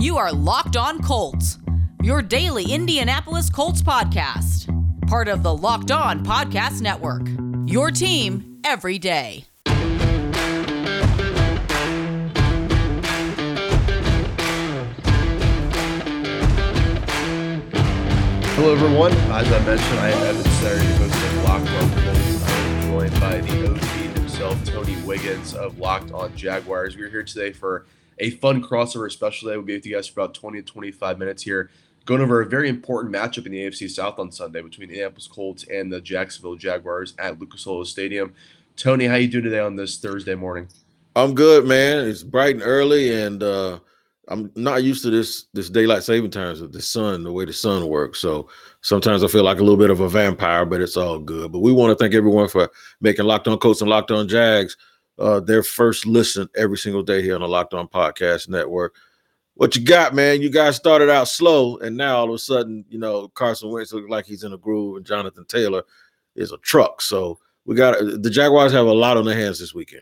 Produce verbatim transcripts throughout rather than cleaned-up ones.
You are Locked On Colts, your daily Indianapolis Colts podcast. Part of the Locked On Podcast Network, your team every day. Hello, everyone. As I mentioned, I am Evan Saturday, host of Locked On Colts. I'm joined by the O G himself, Tony Wiggins of Locked On Jaguars. We're here today for a fun crossover special day. We'll be with you guys for about twenty to twenty-five minutes here, going over a very important matchup in the A F C South on Sunday between the Indianapolis Colts and the Jacksonville Jaguars at Lucas Oil Stadium. Tony, how you doing today on this Thursday morning? I'm good, man. It's bright and early, and uh, I'm not used to this this daylight saving times of the sun, the way the sun works. So sometimes I feel like a little bit of a vampire, but it's all good. But we want to thank everyone for making Locked On Colts and Locked On Jags uh, their first listen every single day here on the Locked On Podcast Network. What you got, man? You guys started out slow, and now all of a sudden, you know, Carson Wentz looks like he's in a groove, and Jonathan Taylor is a truck. So we got the Jaguars have a lot on their hands this weekend.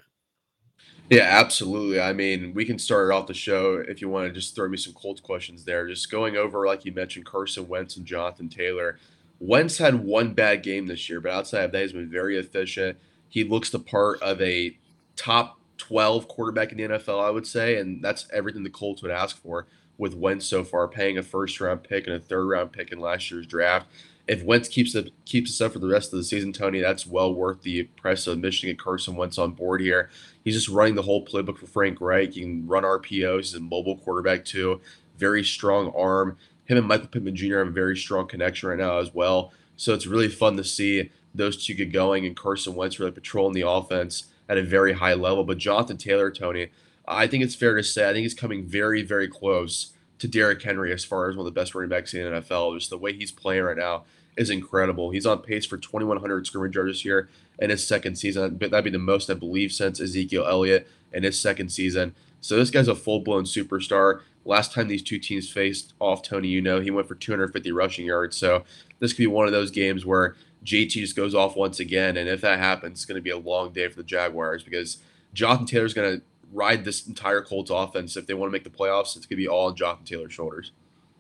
Yeah, absolutely. I mean, we can start off the show if you want to just throw me some Colts questions there. Just going over, like you mentioned, Carson Wentz and Jonathan Taylor. Wentz had one bad game this year, but outside of that, he's been very efficient. He looks the part of a top twelve quarterback in the N F L, I would say, and that's everything the Colts would ask for with Wentz so far, paying a first-round pick and a third-round pick in last year's draft. If Wentz keeps it keeps us up for the rest of the season, Tony, that's well worth the price of admission to get Carson Wentz on board here. He's just running the whole playbook for Frank Reich. He can run R P Os. He's a mobile quarterback too. Very strong arm. Him and Michael Pittman Junior have a very strong connection right now as well. So it's really fun to see those two get going and Carson Wentz really patrolling the offense at a very high level. But Jonathan Taylor, Tony, I think it's fair to say I think he's coming very, very close to Derrick Henry as far as one of the best running backs in the N F L. Just the way he's playing right now is incredible. He's on pace for twenty-one hundred scrimmage yards this year in his second season. That'd be the most, I believe, since Ezekiel Elliott in his second season. So this guy's a full-blown superstar. Last time these two teams faced off, Tony, you know, he went for two hundred fifty rushing yards. So this could be one of those games where J T just goes off once again. And if that happens, it's going to be a long day for the Jaguars because Jonathan Taylor's going to ride this entire Colts offense. If they want to make the playoffs, it's going to be all on Jonathan Taylor's shoulders.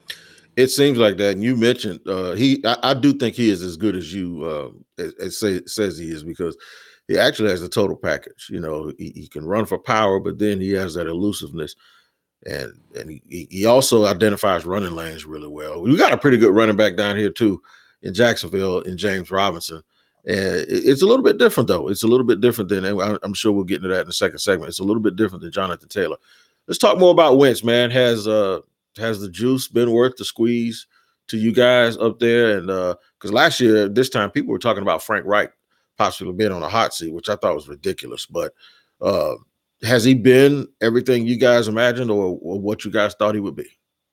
It seems like that. And you mentioned uh, he, I, I do think he is as good as you uh, as, as say, says he is because he actually has a total package. You know, he, he can run for power, but then he has that elusiveness, and and he, he also identifies running lanes really well. We got a pretty good running back down here too in Jacksonville in James Robinson, and it, it's a little bit different though. It's a little bit different than and I'm sure we'll get into that in the second segment. It's a little bit different than Jonathan Taylor. Let's talk more about Wentz, man. Has uh. Has the juice been worth the squeeze to you guys up there? And uh, because last year, this time, people were talking about Frank Reich possibly being on a hot seat, which I thought was ridiculous. But uh, has he been everything you guys imagined or, or what you guys thought he would be?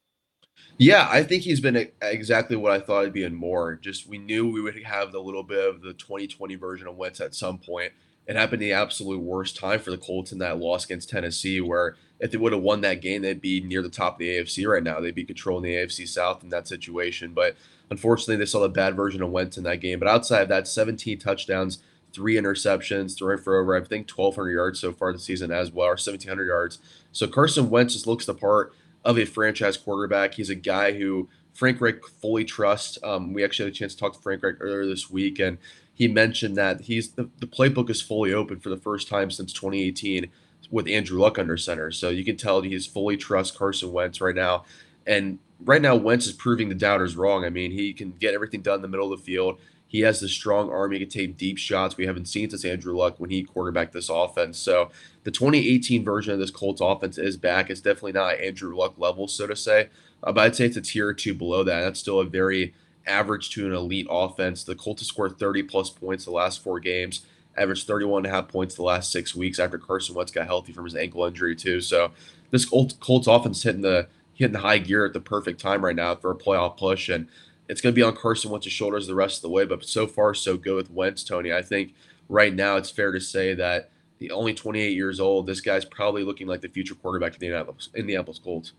Yeah, I think he's been exactly what I thought he'd be and more. Just we knew we would have a little bit of the twenty twenty version of Wentz at some point. It happened the absolute worst time for the Colts in that loss against Tennessee, where if they would have won that game, they'd be near the top of the A F C right now. They'd be controlling the A F C South in that situation. But unfortunately, they saw the bad version of Wentz in that game. But outside of that, seventeen touchdowns, three interceptions, throwing for over, I think, twelve hundred yards so far this season as well, or seventeen hundred yards. So Carson Wentz just looks the part of a franchise quarterback. He's a guy who Frank Reich fully trusts. Um, we actually had a chance to talk to Frank Reich earlier this week, and he mentioned that he's the, the playbook is fully open for the first time since twenty eighteen with Andrew Luck under center. So you can tell he fully trusts Carson Wentz right now. And right now, Wentz is proving the doubters wrong. I mean, he can get everything done in the middle of the field. He has the strong arm. He can take deep shots. We haven't seen since Andrew Luck when he quarterbacked this offense. So the twenty eighteen version of this Colts offense is back. It's definitely not Andrew Luck level, so to say. Uh, but I'd say it's a tier or two below that. That's still a very average to an elite offense. The Colts have scored thirty plus points the last four games, averaged thirty-one and a half points the last six weeks after Carson Wentz got healthy from his ankle injury too. So this Colts, Colts offense hitting the hitting the high gear at the perfect time right now for a playoff push, and it's going to be on Carson Wentz's shoulders the rest of the way. But so far, so good with Wentz, Tony. I think right now it's fair to say that the only twenty-eight years old, this guy's probably looking like the future quarterback of the Indianapolis, Indianapolis Colts.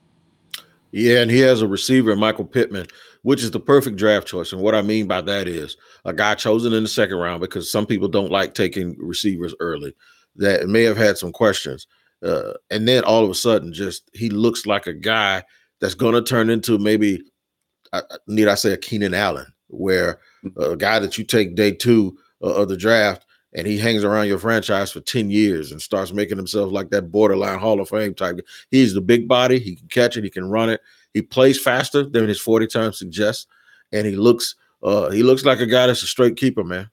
Yeah, and he has a receiver, Michael Pittman, which is the perfect draft choice. And what I mean by that is a guy chosen in the second round because some people don't like taking receivers early that may have had some questions. Uh, and then all of a sudden, just he looks like a guy that's going to turn into maybe, uh, need I say, a Keenan Allen, where a guy that you take day two uh, of the draft and he hangs around your franchise for ten years and starts making himself like that borderline Hall of Fame type. He's the big body. He can catch it. He can run it. He plays faster than his forty times suggests. And he looks uh, he looks like a guy that's a straight keeper, man.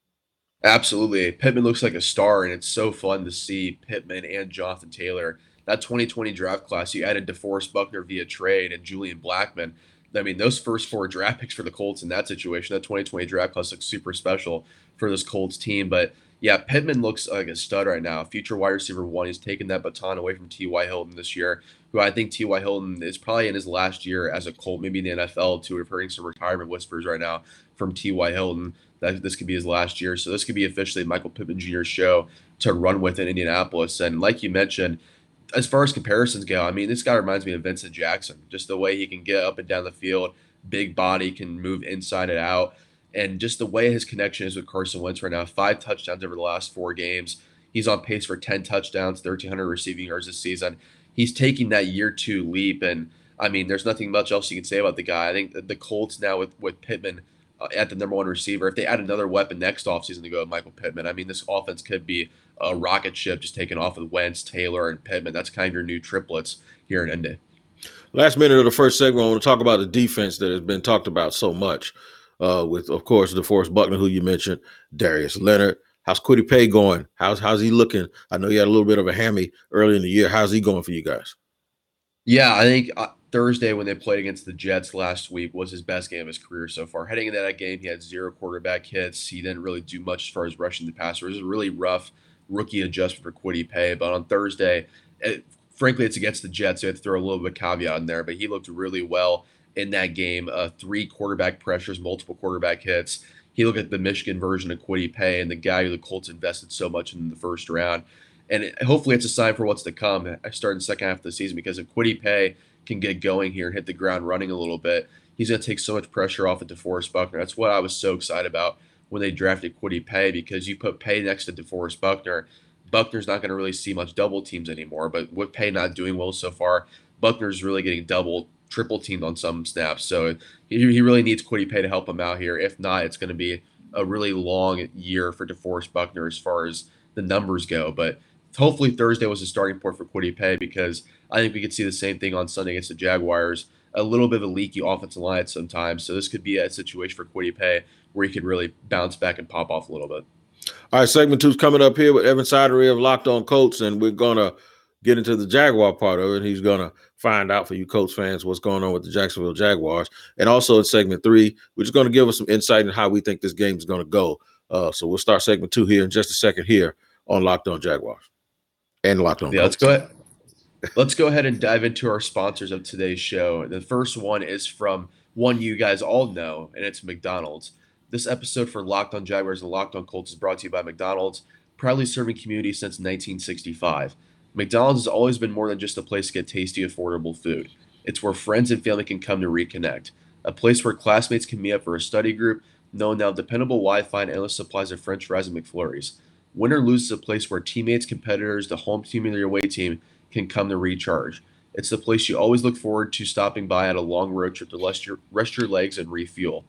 Absolutely. Pittman looks like a star, and it's so fun to see Pittman and Jonathan Taylor. That twenty twenty draft class, you added DeForest Buckner via trade and Julian Blackmon. I mean, those first four draft picks for the Colts in that situation, that twenty twenty draft class looks super special for this Colts team. But yeah, Pittman looks like a stud right now. Future wide receiver one. He's taken that baton away from T Y. Hilton this year, who I think T Y. Hilton is probably in his last year as a Colt, maybe in the N F L too. We're hearing some retirement whispers right now from T Y. Hilton that this could be his last year. So this could be officially Michael Pittman Junior's show to run with in Indianapolis. And like you mentioned, as far as comparisons go, I mean, this guy reminds me of Vincent Jackson, just the way he can get up and down the field, big body, can move inside and out. And just the way his connection is with Carson Wentz right now, five touchdowns over the last four games. He's on pace for ten touchdowns, thirteen hundred receiving yards this season. He's taking that year two leap. And I mean, there's nothing much else you can say about the guy. I think the Colts now with, with Pittman uh, at the number one receiver, if they add another weapon next offseason to go with Michael Pittman, I mean, this offense could be a rocket ship just taken off with Wentz, Taylor, and Pittman. That's kind of your new triplets here in Indy. Last minute of the first segment, I want to talk about the defense that has been talked about so much. Uh, with, of course, DeForest Buckner, who you mentioned, Darius Leonard. How's Kwity Paye going? How's how's he looking? I know you had a little bit of a hammy early in the year. How's he going for you guys? Yeah, I think uh, Thursday when they played against the Jets last week was his best game of his career so far. Heading into that game, he had zero quarterback hits. He didn't really do much as far as rushing the passer. It was a really rough rookie adjustment for Kwity Paye. But on Thursday, it, frankly, it's against the Jets, so you have to throw a little bit of caveat in there. But he looked really well in that game. Uh, three quarterback pressures, multiple quarterback hits. He looked at the Michigan version of Kwity Paye and the guy who the Colts invested so much in the first round. And it, hopefully it's a sign for what's to come. I start in the second half of the season because if Kwity Paye can get going here and hit the ground running a little bit, he's going to take so much pressure off of DeForest Buckner. That's what I was so excited about when they drafted Kwity Paye, because you put Paye next to DeForest Buckner, Buckner's not going to really see much double teams anymore. But with Paye not doing well so far, Buckner's really getting doubled, triple teamed on some snaps. So he, he really needs Kwity Paye to help him out here. If not, it's going to be a really long year for DeForest Buckner as far as the numbers go. But hopefully Thursday was a starting point for Kwity Paye, because I think we could see the same thing on Sunday against the Jaguars. A little bit of a leaky offensive line at sometimes. So this could be a situation for Kwity Paye where he could really bounce back and pop off a little bit. All right, segment two is coming up here with Evan Sidery of Locked On Colts, and we're going to get into the Jaguar part of it. He's going to find out for you Colts fans what's going on with the Jacksonville Jaguars. And also in segment three, we're just going to give us some insight in how we think this game is going to go. Uh, so we'll start segment two here in just a second here on Locked On Jaguars and Locked On Yeah, Colts. let's go ahead. Let's go ahead and dive into our sponsors of today's show. The first one is from one you guys all know, and it's McDonald's. This episode for Locked On Jaguars and Locked On Colts is brought to you by McDonald's, proudly serving community since nineteen sixty-five. McDonald's has always been more than just a place to get tasty, affordable food. It's where friends and family can come to reconnect. A place where classmates can meet up for a study group, knowing now dependable Wi-Fi and endless supplies of French fries and McFlurries. Win or lose is a place where teammates, competitors, the home team, and your away team can come to recharge. It's the place you always look forward to stopping by at a long road trip to rest your, rest your legs and refuel.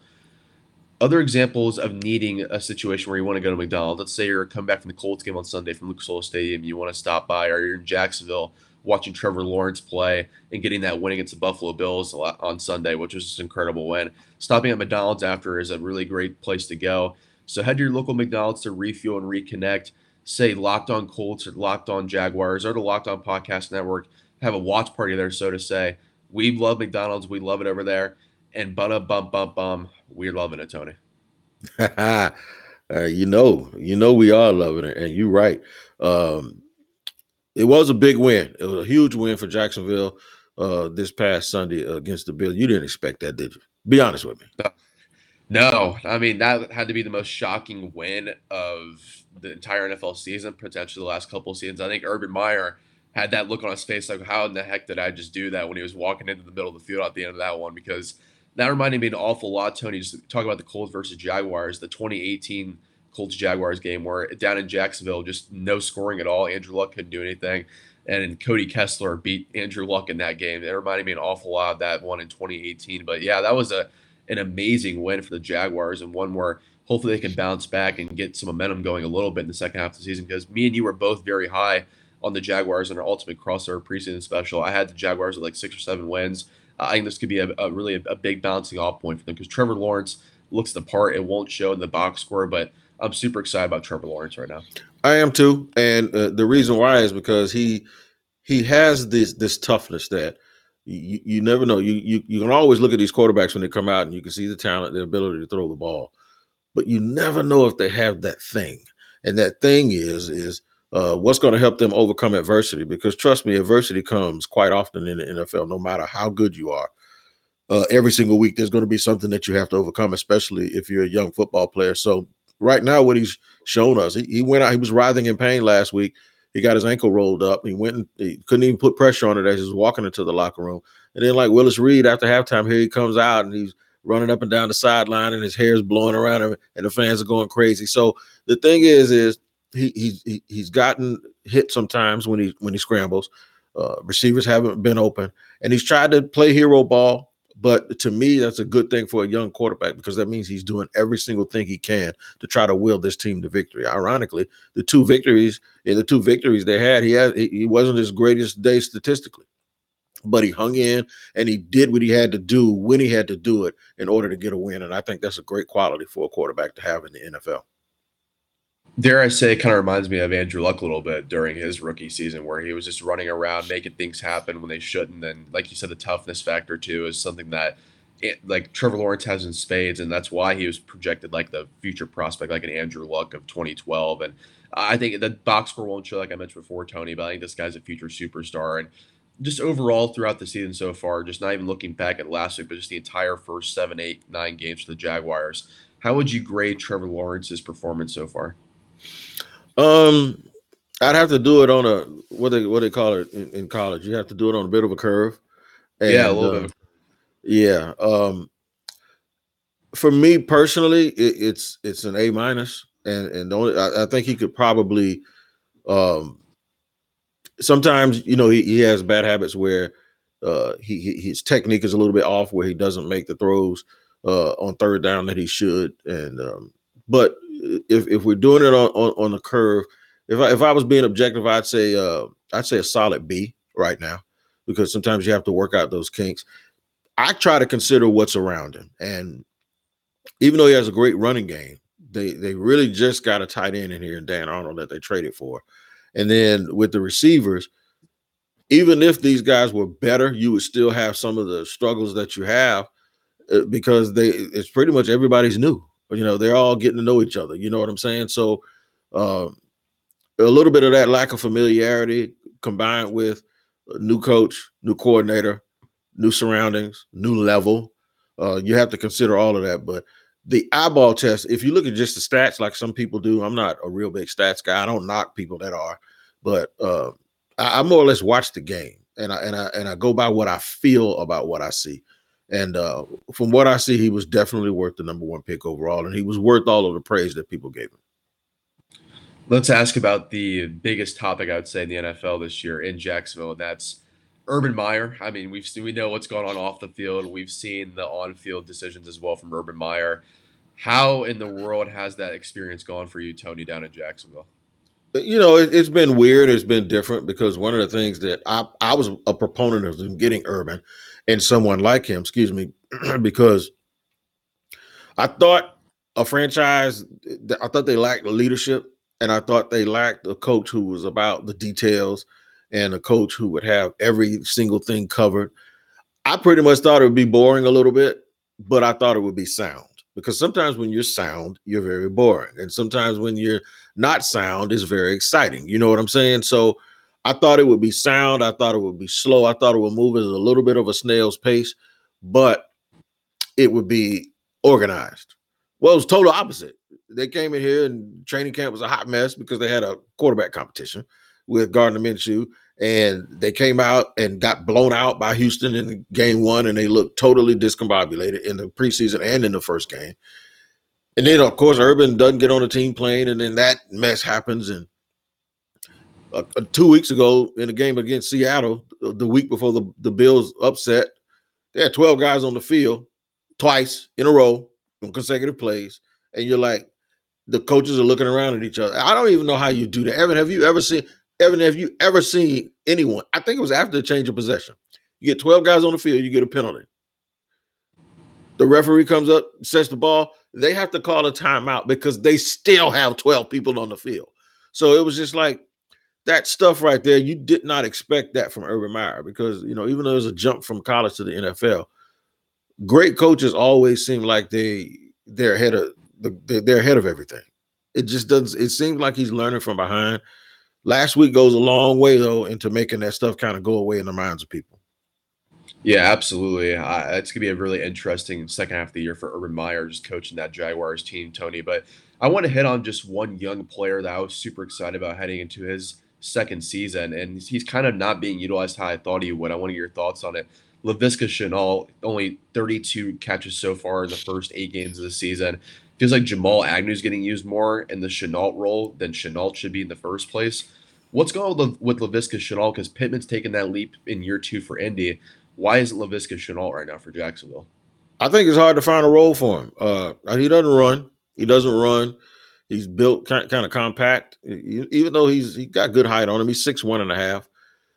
Other examples of needing a situation where you want to go to McDonald's. Let's say you're coming back from the Colts game on Sunday from Lucas Oil Stadium. You want to stop by, or you're in Jacksonville watching Trevor Lawrence play and getting that win against the Buffalo Bills on Sunday, which was just an incredible win. Stopping at McDonald's after is a really great place to go. So head to your local McDonald's to refuel and reconnect. Say Locked On Colts or Locked On Jaguars or the Locked On Podcast Network. Have a watch party there, so to say. We love McDonald's. We love it over there. And bada bum bum bum, we're loving it, Tony. uh, you know, you know we are loving it, and you're right. Um, it was a big win. It was a huge win for Jacksonville uh, this past Sunday against the Bills. You didn't expect that, did you? Be honest with me. No. No, I mean, that had to be the most shocking win of the entire N F L season, potentially the last couple of seasons. I think Urban Meyer had that look on his face like, how in the heck did I just do that, when he was walking into the middle of the field at the end of that one, because that reminded me an awful lot, Tony, just talk about the Colts versus Jaguars, the twenty eighteen Colts-Jaguars game where down in Jacksonville, just no scoring at all. Andrew Luck couldn't do anything. and Cody Kessler beat Andrew Luck in that game. It reminded me an awful lot of that one in twenty eighteen. But yeah, that was a an amazing win for the Jaguars, and one where hopefully they can bounce back and get some momentum going a little bit in the second half of the season, because me and you were both very high on the Jaguars in our ultimate crossover preseason special. I had the Jaguars at like six or seven wins. Uh, I think this could be a, a really a, a big bouncing off point for them, because Trevor Lawrence looks the part. It won't show in the box score, but I'm super excited about Trevor Lawrence right now. I am too, and uh, the reason why is because he he has this this toughness that you, you never know. You, you you can always look at these quarterbacks when they come out, and you can see the talent, the ability to throw the ball, but you never know if they have that thing. And that thing is is uh, what's going to help them overcome adversity. Because trust me, adversity comes quite often in the N F L, no matter how good you are. Uh, every single week, there's going to be something that you have to overcome, especially if you're a young football player. So right now, what he's shown us, he, he went out, he was writhing in pain last week. He got his ankle rolled up. He went and he couldn't even put pressure on it as he was walking into the locker room. And then, like Willis Reed, after halftime, here he comes out and he's running up and down the sideline, and his hair's blowing around him, and the fans are going crazy. So the thing is, is he, he, he's gotten hit sometimes when he when he scrambles. Uh, receivers haven't been open, and he's tried to play hero ball. But to me, that's a good thing for a young quarterback, because that means he's doing every single thing he can to try to will this team to victory. Ironically, the two victories in the two victories they had, he had he wasn't his greatest day statistically, but he hung in and he did what he had to do when he had to do it in order to get a win. And I think that's a great quality for a quarterback to have in the N F L. Dare I say, it kind of reminds me of Andrew Luck a little bit during his rookie season, where he was just running around, making things happen when they shouldn't. And like you said, the toughness factor too is something that it, like Trevor Lawrence has in spades, and that's why he was projected like the future prospect, like an Andrew Luck of twenty twelve. And I think the box score won't show, like I mentioned before, Tony, but I think this guy's a future superstar. And just overall throughout the season so far, just not even looking back at last week, but just the entire first seven, eight, nine games for the Jaguars, how would you grade Trevor Lawrence's performance so far? Um, I'd have to do it on a what they what they call it in, in college. You have to do it on a bit of a curve. And, yeah, a little uh, bit. Of- yeah. Um, for me personally, it, it's it's an A minus, and and the only, I, I think he could probably. Um, sometimes you know he, he has bad habits where uh, he, he his technique is a little bit off, where he doesn't make the throws uh, on third down that he should, and um, but. If if we're doing it on, on, on the curve, if I if I was being objective, I'd say uh, I'd say a solid B right now, because sometimes you have to work out those kinks. I try to consider what's around him, and even though he has a great running game, they they really just got a tight end in here in Dan Arnold that they traded for, and then with the receivers, even if these guys were better, you would still have some of the struggles that you have uh, because they it's pretty much everybody's new. You know, they're all getting to know each other. You know what I'm saying? So uh, a little bit of that lack of familiarity combined with a new coach, new coordinator, new surroundings, new level. Uh, you have to consider all of that. But the eyeball test, if you look at just the stats like some people do, I'm not a real big stats guy. I don't knock people that are. But uh, I, I more or less watch the game. And I, and, I, and I go by what I feel about what I see. And uh, from what I see, he was definitely worth the number one pick overall, and he was worth all of the praise that people gave him. Let's ask about the biggest topic, I would say, in the N F L this year in Jacksonville, and that's Urban Meyer. I mean, we've we know what's going on off the field. We've seen the on-field decisions as well from Urban Meyer. How in the world has that experience gone for you, Tony, down in Jacksonville? You know, it, it's been weird. It's been different, because one of the things that I, I was a proponent of them getting Urban and someone like him, excuse me, because I thought a franchise, I thought they lacked leadership, and I thought they lacked a coach who was about the details and a coach who would have every single thing covered. I pretty much thought it would be boring a little bit, but I thought it would be sound, because sometimes when you're sound, you're very boring. And sometimes when you're not sound, it's very exciting. You know what I'm saying? So I thought it would be sound. I thought it would be slow. I thought it would move at a little bit of a snail's pace, but it would be organized. Well, it was total opposite. They came in here and training camp was a hot mess because they had a quarterback competition with Gardner Minshew, and they came out and got blown out by Houston in game one, and they looked totally discombobulated in the preseason and in the first game. And then, of course, Urban doesn't get on the team plane, and then that mess happens, and Uh, uh, two weeks ago in a game against Seattle, the, the week before the, the Bills upset, they had twelve guys on the field twice in a row on consecutive plays. And you're like, the coaches are looking around at each other. I don't even know how you do that. Evan, have you ever seen, Evan, have you ever seen anyone? I think it was after the change of possession. You get twelve guys on the field, you get a penalty. The referee comes up, sets the ball. They have to call a timeout because they still have twelve people on the field. So it was just like, that stuff right there, you did not expect that from Urban Meyer because, you know, even though there's a jump from college to the N F L, great coaches always seem like they they're ahead of the they're ahead of everything. It just doesn't. It seems like he's learning from behind. Last week goes a long way though into making that stuff kind of go away in the minds of people. Yeah, absolutely. Uh, it's gonna be a really interesting second half of the year for Urban Meyer, just coaching that Jaguars team, Tony. But I want to hit on just one young player that I was super excited about heading into his second season, and he's kind of not being utilized how I thought he would. I want to get your thoughts on it. Laviska Shenault, only thirty-two catches so far in the first eight games of the season. Feels like Jamal Agnew's getting used more in the Shenault role than Shenault should be in the first place. What's going on with Laviska Shenault? Because Pittman's taken that leap in year two for Indy. Why isn't Laviska Shenault right now for Jacksonville? I think it's hard to find a role for him. Uh, he doesn't run. He doesn't run. He's built kind, kind of compact, even though he's he got good height on him. He's six one and a half.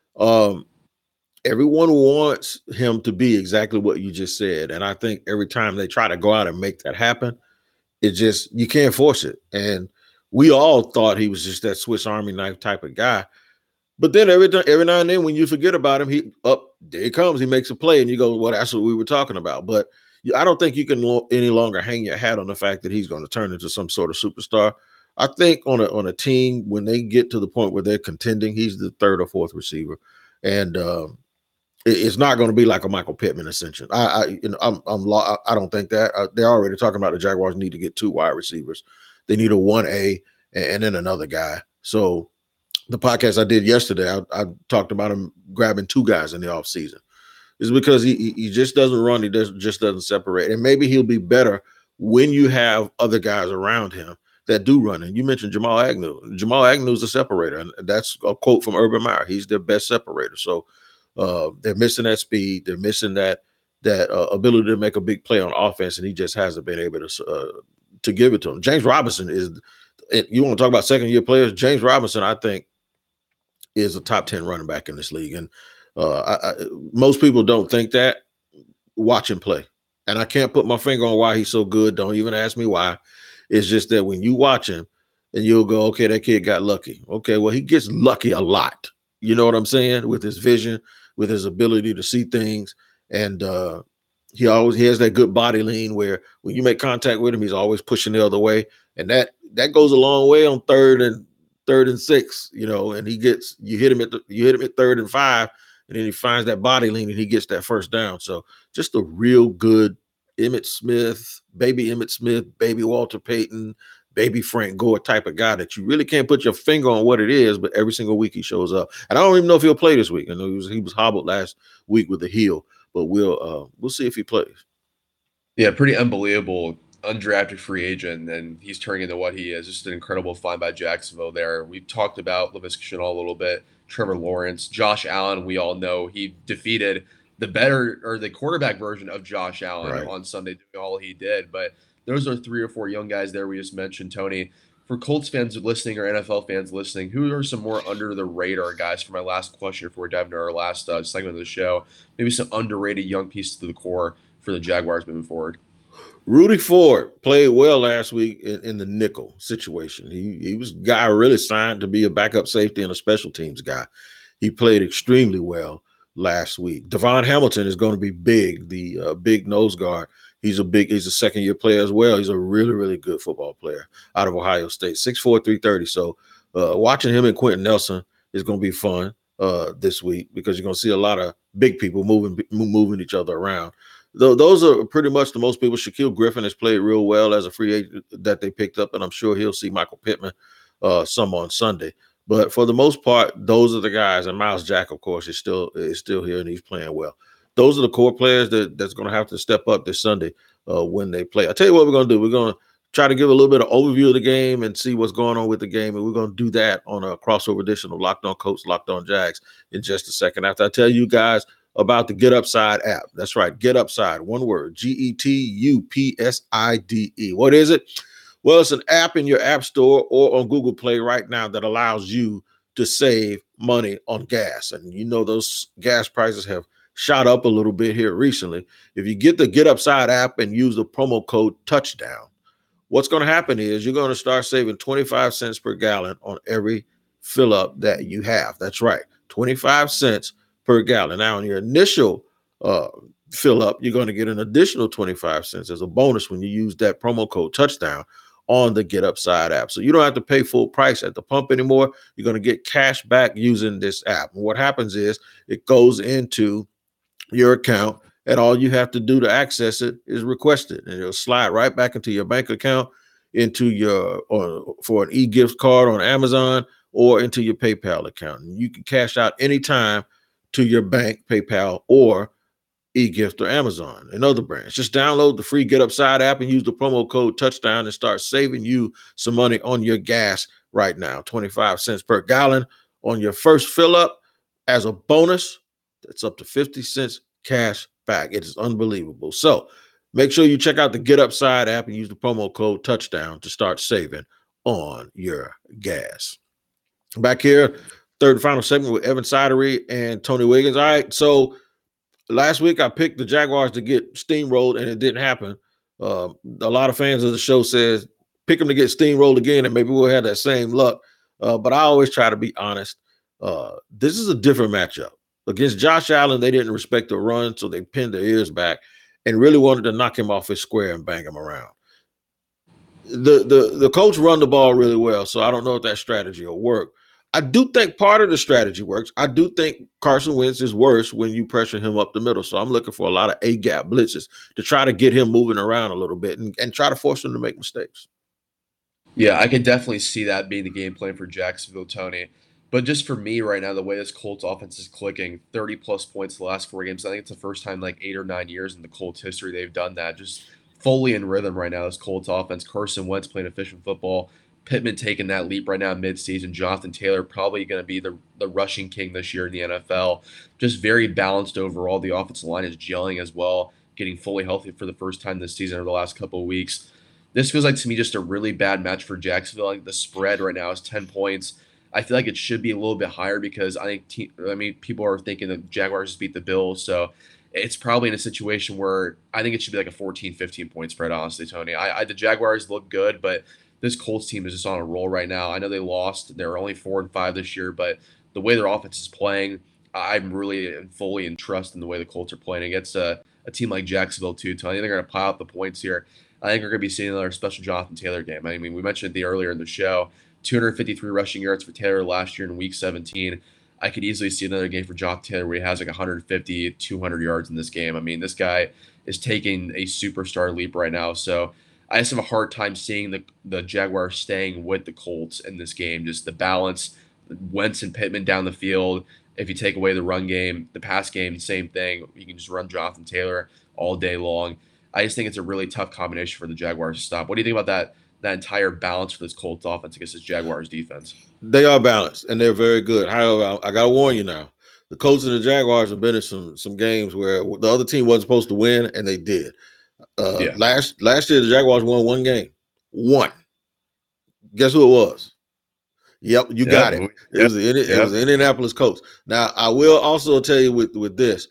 Um, everyone wants him to be exactly what you just said, and I think every time they try to go out and make that happen, it just you can't force it. And we all thought he was just that Swiss Army knife type of guy. But then every every now and then, when you forget about him, he up there he comes. He makes a play, and you go, "Well, that's what we were talking about." But I don't think you can lo- any longer hang your hat on the fact that he's going to turn into some sort of superstar. I think on a on a team when they get to the point where they're contending, he's the third or fourth receiver, and uh, it, it's not going to be like a Michael Pittman ascension. I, I you know I'm I'm lo- I don't think that uh, they're already talking about the Jaguars need to get two wide receivers. They need a one A and, and then another guy. So the podcast I did yesterday, I, I talked about him grabbing two guys in the offseason. It's because he he just doesn't run. He does, just doesn't separate. And maybe he'll be better when you have other guys around him that do run. And you mentioned Jamal Agnew. Jamal Agnew is a separator. And that's a quote from Urban Meyer. He's their best separator. So uh, they're missing that speed. They're missing that that uh, ability to make a big play on offense. And he just hasn't been able to, uh, to give it to him. James Robinson is, you want to talk about second year players? James Robinson, I think, is a top ten running back in this league. And uh, I, I, most people don't think that. Watch him play. And I can't put my finger on why he's so good. Don't even ask me why. It's just that when you watch him and you'll go, okay, that kid got lucky. Okay, well, he gets lucky a lot. You know what I'm saying? With his vision, with his ability to see things. And uh, he always he has that good body lean where when you make contact with him, he's always pushing the other way. And that that goes a long way on third and third and six, you know, and he gets you hit him at the, you hit him at third and five, and then he finds that body lean and he gets that first down. So just a real good Emmitt Smith, baby Emmitt Smith, baby Walter Payton, baby Frank Gore type of guy that you really can't put your finger on what it is, but every single week he shows up. And I don't even know if he'll play this week. I know he was he was hobbled last week with the heel, but we'll uh, we'll see if he plays. Yeah, pretty unbelievable. Undrafted free agent, and he's turning into what he is. Just an incredible find by Jacksonville there. We've talked about Laviska Shenault a little bit, Trevor Lawrence, Josh Allen. We all know he defeated the better or the quarterback version of Josh Allen right. on Sunday, doing all he did. But those are three or four young guys there we just mentioned, Tony. For Colts fans listening or N F L fans listening, who are some more under the radar guys? For my last question before we dive into our last uh, segment of the show, maybe some underrated young pieces to the core for the Jaguars moving forward. Rudy Ford played well last week in, in the nickel situation. He he was a guy really signed to be a backup safety and a special teams guy. He played extremely well last week. Devon Hamilton is going to be big, the uh, big nose guard. He's a big, he's a second year player as well. He's a really, really good football player out of Ohio State, six four, three thirty. So uh, watching him and Quentin Nelson is going to be fun uh, this week because you're going to see a lot of big people moving moving each other around. Though those are pretty much the most people. Shaquille Griffin has played real well as a free agent that they picked up, and I'm sure he'll see Michael Pittman uh, some on Sunday. But for the most part, those are the guys. And Miles Jack, of course, is still is still here and he's playing well. Those are the core players that that's going to have to step up this Sunday uh, when they play. I tell you what we're going to do. We're going to try to give a little bit of overview of the game and see what's going on with the game. And we're going to do that on a crossover edition of Locked On Colts, Locked On Jags in just a second. After I tell you guys about the Get Upside app. That's right, Get Upside, one word, G E T U P S I D E. What is it? Well, it's an app in your app store or on Google Play right now that allows you to save money on gas. And you know those gas prices have shot up a little bit here recently. If you get the Get Upside app and use the promo code touchdown, what's going to happen is you're going to start saving twenty-five cents per gallon on every fill up that you have. That's right, twenty-five cents per gallon. Now, on your initial uh, fill up, you're going to get an additional twenty-five cents as a bonus when you use that promo code touchdown on the Get Upside app. So you don't have to pay full price at the pump anymore. You're going to get cash back using this app. And what happens is it goes into your account, and all you have to do to access it is request it, and it'll slide right back into your bank account, into your or for an e-gift card on Amazon, or into your PayPal account. And you can cash out anytime to your bank, PayPal, or e-gift or Amazon and other brands. Just download the free Get Upside app and use the promo code touchdown and start saving you some money on your gas right now. twenty-five cents per gallon on your first fill up. As a bonus, that's up to fifty cents cash back. It is unbelievable. So make sure you check out the Get Upside app and use the promo code touchdown to start saving on your gas. Back here, third and final segment with Evan Sidery and Tony Wiggins. All right, so last week I picked the Jaguars to get steamrolled, and it didn't happen. Uh, a lot of fans of the show says pick them to get steamrolled again, and maybe we'll have that same luck. Uh, but I always try to be honest. Uh, this is a different matchup. Against Josh Allen, they didn't respect the run, so they pinned their ears back and really wanted to knock him off his square and bang him around. The, the, the Colts run the ball really well, so I don't know if that strategy will work. I do think part of the strategy works. I do think Carson Wentz is worse when you pressure him up the middle. So I'm looking for a lot of A-gap blitzes to try to get him moving around a little bit and, and try to force him to make mistakes. Yeah, I could definitely see that being the game plan for Jacksonville, Tony. But just for me right now, the way this Colts offense is clicking, thirty-plus points the last four games, I think it's the first time in like eight or nine years in the Colts history they've done that. Just fully in rhythm right now, this Colts offense. Carson Wentz playing efficient football. Pittman taking that leap right now midseason. Jonathan Taylor probably going to be the, the rushing king this year in the N F L. Just very balanced overall. The offensive line is gelling as well, getting fully healthy for the first time this season over the last couple of weeks. This feels like to me just a really bad match for Jacksonville. Like the spread right now is ten points. I feel like it should be a little bit higher because I think te- I mean people are thinking that Jaguars just beat the Bills, so it's probably in a situation where I think it should be like a fourteen, fifteen point spread. Honestly, Tony, I, I the Jaguars look good, but this Colts team is just on a roll right now. I know they lost; they're only four and five this year, but the way their offense is playing, I'm really fully in trust in the way the Colts are playing against a, a team like Jacksonville too. Tony, they're going to pile up the points here. I think we're going to be seeing another special Jonathan Taylor game. I mean, we mentioned it the earlier in the show. two hundred fifty-three rushing yards for Taylor last year in week seventeen. I could easily see another game for Jonathan Taylor where he has like one hundred fifty, two hundred yards in this game. I mean, this guy is taking a superstar leap right now. So I just have a hard time seeing the, the Jaguars staying with the Colts in this game. Just the balance, Wentz and Pittman down the field. If you take away the run game, the pass game, same thing. You can just run Jonathan Taylor all day long. I just think it's a really tough combination for the Jaguars to stop. What do you think about that? That entire balance for this Colts offense against this Jaguars defense? They are balanced, and they're very good. However, I, I got to warn you now. The Colts and the Jaguars have been in some some games where the other team wasn't supposed to win, and they did. Uh, yeah. Last last year, the Jaguars won one game. One. Guess who it was? Yep, you yep. got it. It, yep. was the, it yep. was the Indianapolis Colts. Now, I will also tell you with, with this,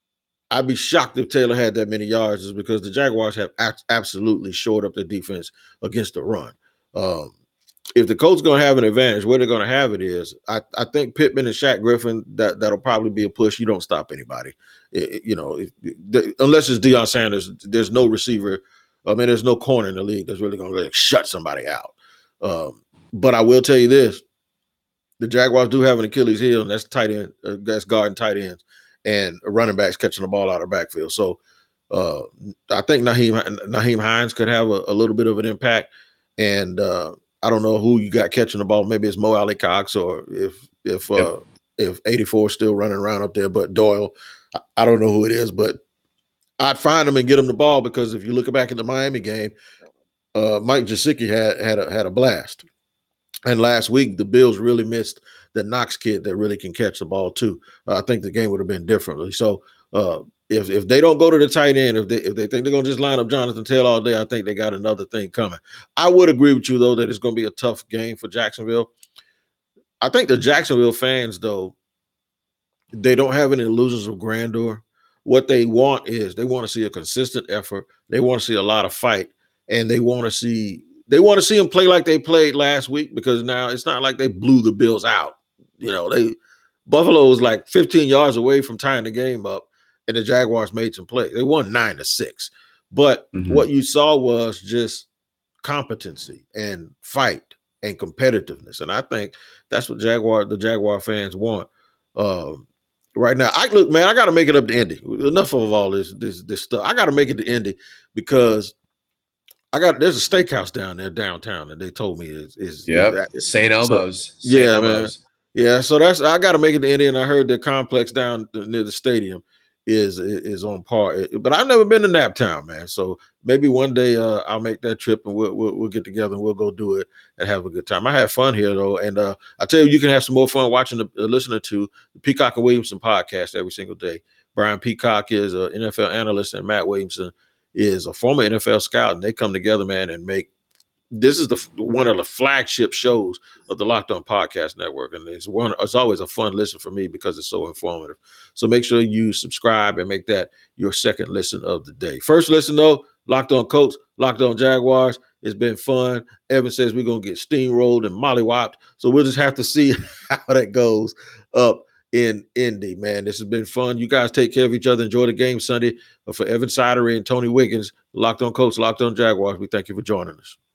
I'd be shocked if Taylor had that many yards, is because the Jaguars have a- absolutely shored up their defense against the run. Um, if the Colts going to have an advantage, where they're going to have it is, I, I think Pittman and Shaq Griffin, that, that'll probably be a push. You don't stop anybody. It, it, you know, if, the, unless it's Deion Sanders, there's no receiver. I mean, there's no corner in the league that's really going to really shut somebody out. Um, but I will tell you this. The Jaguars do have an Achilles heel, and that's tight end. Uh, that's guarding tight ends and running backs catching the ball out of the backfield. So uh, I think Nyheim, Nyheim Hines could have a, a little bit of an impact. And uh, I don't know who you got catching the ball. Maybe it's Mo Alley Cox, or if if uh, yep. if eighty-four is still running around up there. But Doyle, I, I don't know who it is. But I'd find him and get him the ball, because if you look back at the Miami game, uh, Mike Gesicki had had a, had a blast. And last week, the Bills really missed the Knox kid that really can catch the ball too. Uh, I think the game would have been differently. So uh, if if they don't go to the tight end, if they if they think they're gonna just line up Jonathan Taylor all day, I think they got another thing coming. I would agree with you though that it's gonna be a tough game for Jacksonville. I think the Jacksonville fans though, they don't have any illusions of grandeur. What they want is they want to see a consistent effort. They want to see a lot of fight, and they want to see they want to see them play like they played last week, because now it's not like they blew the Bills out. You know, they Buffalo was like fifteen yards away from tying the game up, and the Jaguars made some plays. They won nine to six, but mm-hmm. what you saw was just competency and fight and competitiveness, and I think that's what Jaguar the Jaguar fans want. Um, Right now, I look, man, I got to make it up to Indy. Enough of all this, this, this stuff. I got to make it to Indy because I got there's a steakhouse down there downtown that they told me is is yeah Saint Elmo's. So, yeah, Elmo's. man, yeah. So that's I got to make it to Indy, and I heard the complex down near the stadium is is on par. But I've never been to Naptown, man. So maybe one day uh, I'll make that trip and we'll, we'll we'll get together and we'll go do it and have a good time. I had fun here though, and uh, I tell you, you can have some more fun watching the uh, listening to the Peacock and Williamson podcast every single day. Brian Peacock is an N F L analyst, and Matt Williamson is a former N F L scout, and they come together, man, and make. This is the one of the flagship shows of the Locked On Podcast Network, and it's one. It's always a fun listen for me because it's so informative. So make sure you subscribe and make that your second listen of the day. First listen though, Locked On Colts, Locked On Jaguars. It's been fun. Evan says we're gonna get steamrolled and mollywopped, so we'll just have to see how that goes up in Indy. Man, this has been fun. You guys take care of each other. Enjoy the game Sunday. But for Evan Sidery and Tony Wiggins, Locked On Colts, Locked On Jaguars, we thank you for joining us.